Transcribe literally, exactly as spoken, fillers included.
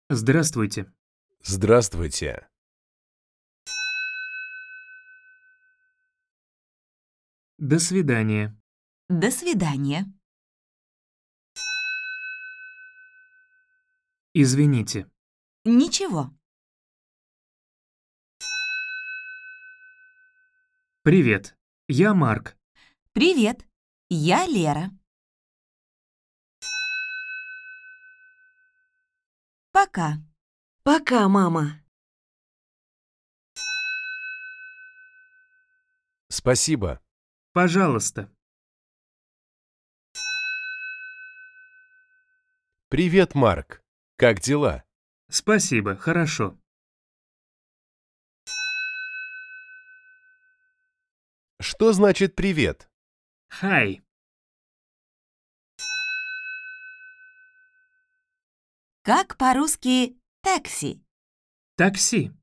Здравствуйте. Здравствуйте. До свидания. До свидания. Извините. Ничего. Привет. Я Марк. Привет. Я Лера. Пока. Пока, мама. Спасибо. Пожалуйста. Привет, Марк. Как дела? Спасибо, хорошо. Что значит привет? Hi. Как по-русски такси? Такси.